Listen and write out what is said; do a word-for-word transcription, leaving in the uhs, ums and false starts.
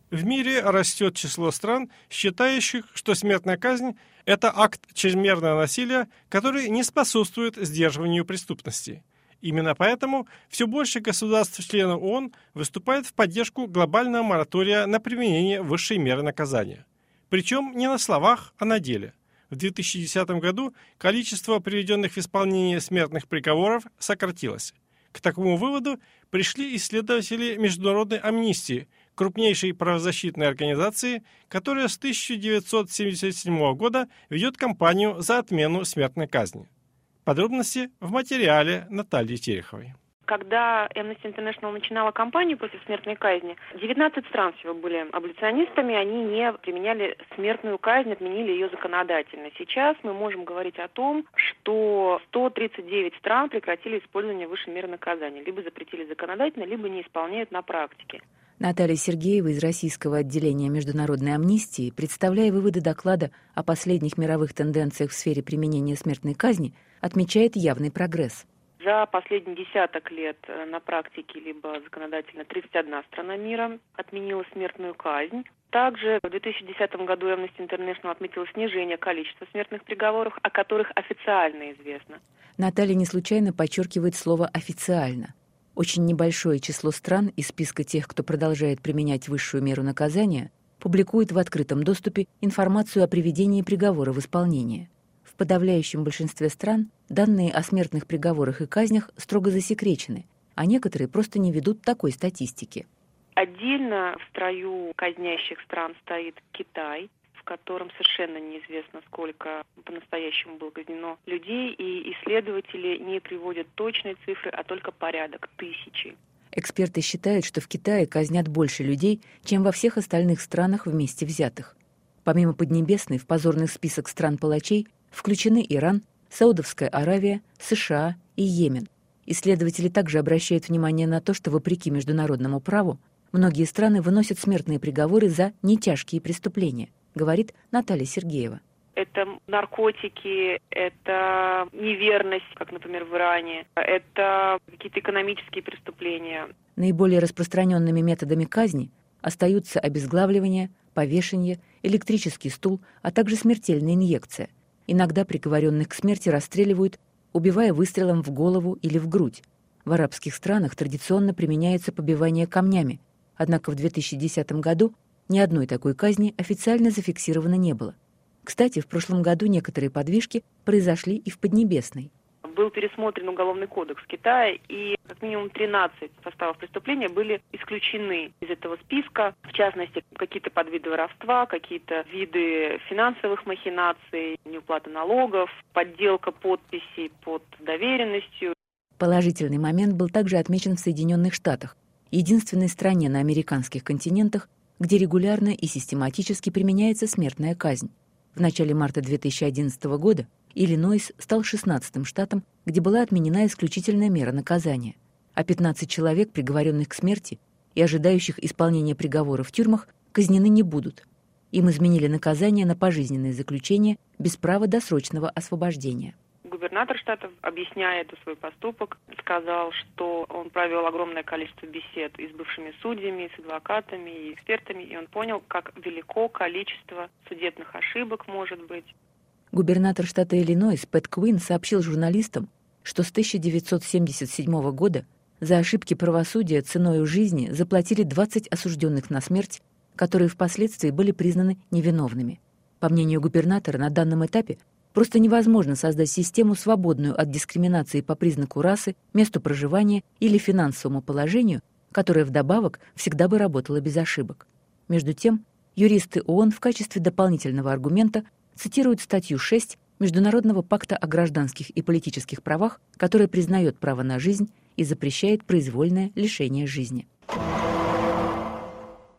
В мире растет число стран, считающих, что смертная казнь – это акт чрезмерного насилия, который не способствует сдерживанию преступности. Именно поэтому все больше государств-членов ООН выступает в поддержку глобального моратория на применение высшей меры наказания. Причем не на словах, а на деле. В две тысячи десятом году количество приведенных в исполнение смертных приговоров сократилось. К такому выводу пришли исследователи Международной амнистии, крупнейшей правозащитной организации, которая с тысяча девятьсот семьдесят седьмого года ведет кампанию за отмену смертной казни. Подробности в материале Натальи Тереховой. Когда Amnesty International начинала кампанию против смертной казни, девятнадцать стран всего были аболиционистами, они не применяли смертную казнь, отменили ее законодательно. Сейчас мы можем говорить о том, что сто тридцать девять стран прекратили использование высшей меры наказания, либо запретили законодательно, либо не исполняют на практике. Наталья Сергеева из российского отделения Международной амнистии, представляя выводы доклада о последних мировых тенденциях в сфере применения смертной казни, отмечает явный прогресс. За последние десяток лет на практике либо законодательно тридцать одна страна мира отменила смертную казнь. Также в две тысячи десятом году Amnesty International отметила снижение количества смертных приговоров, о которых официально известно. Наталья не случайно подчеркивает слово «официально». Очень небольшое число стран из списка тех, кто продолжает применять высшую меру наказания, публикует в открытом доступе информацию о приведении приговора в исполнение. В подавляющем большинстве стран данные о смертных приговорах и казнях строго засекречены, а некоторые просто не ведут такой статистики. Отдельно в строю казнящих стран стоит Китай, в котором совершенно неизвестно, сколько по-настоящему было казнено людей, и исследователи не приводят точные цифры, а только порядок тысячи. Эксперты считают, что в Китае казнят больше людей, чем во всех остальных странах вместе взятых. Помимо Поднебесной, в позорный список стран-палачей включены Иран, Саудовская Аравия, США и Йемен. Исследователи также обращают внимание на то, что, вопреки международному праву, многие страны выносят смертные приговоры за нетяжкие преступления, говорит Наталья Сергеева. Это наркотики, это неверность, как, например, в Иране, это какие-то экономические преступления. Наиболее распространенными методами казни остаются обезглавливание, повешение, электрический стул, а также смертельная инъекция. Иногда приговоренных к смерти расстреливают, убивая выстрелом в голову или в грудь. В арабских странах традиционно применяется побивание камнями, однако в две тысячи десятом году ни одной такой казни официально зафиксировано не было. Кстати, в прошлом году некоторые подвижки произошли и в Поднебесной. Был пересмотрен Уголовный кодекс Китая, и как минимум тринадцать составов преступления были исключены из этого списка. В частности, какие-то подвиды воровства, какие-то виды финансовых махинаций, неуплата налогов, подделка подписей под доверенностью. Положительный момент был также отмечен в Соединенных Штатах, единственной стране на американских континентах, где регулярно и систематически применяется смертная казнь. В начале марта две тысячи одиннадцатого года Иллинойс стал шестнадцатым штатом, где была отменена исключительная мера наказания, а пятнадцать человек, приговоренных к смерти и ожидающих исполнения приговора в тюрьмах, казнены не будут. Им изменили наказание на пожизненное заключение без права досрочного освобождения. Губернатор штата, объясняя этот свой поступок, сказал, что он провел огромное количество бесед и с бывшими судьями, и с адвокатами, и экспертами, и он понял, как велико количество судебных ошибок может быть. Губернатор штата Иллинойс Пэт Куин сообщил журналистам, что с тысяча девятьсот семьдесят седьмого года за ошибки правосудия ценою жизни заплатили двадцать осужденных на смерть, которые впоследствии были признаны невиновными. По мнению губернатора, на данном этапе просто невозможно создать систему, свободную от дискриминации по признаку расы, месту проживания или финансовому положению, которая вдобавок всегда бы работала без ошибок. Между тем, юристы ООН в качестве дополнительного аргумента цитируют статью шесть Международного пакта о гражданских и политических правах, которая признает право на жизнь и запрещает произвольное лишение жизни.